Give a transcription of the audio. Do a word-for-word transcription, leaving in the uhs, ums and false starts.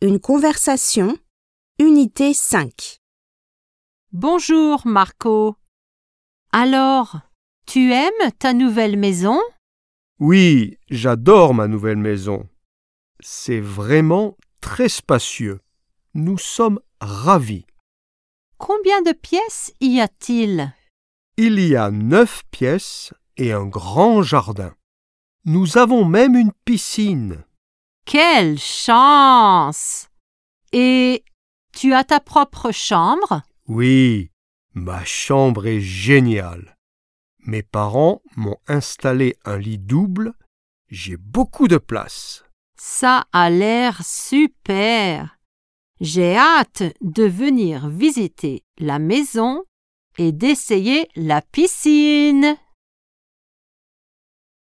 Une conversation, unité cinq. Bonjour Marco. Alors, tu aimes ta nouvelle maison? Oui, j'adore ma nouvelle maison. C'est vraiment très spacieux. Nous sommes ravis. Combien de pièces y a-t-il? Il y a neuf pièces et un grand jardin. Nous avons même une piscine. Quelle chance! Et tu as ta propre chambre? Oui, ma chambre est géniale. Mes parents m'ont installé un lit double. J'ai beaucoup de place. Ça a l'air super! J'ai hâte de venir visiter la maison et d'essayer la piscine.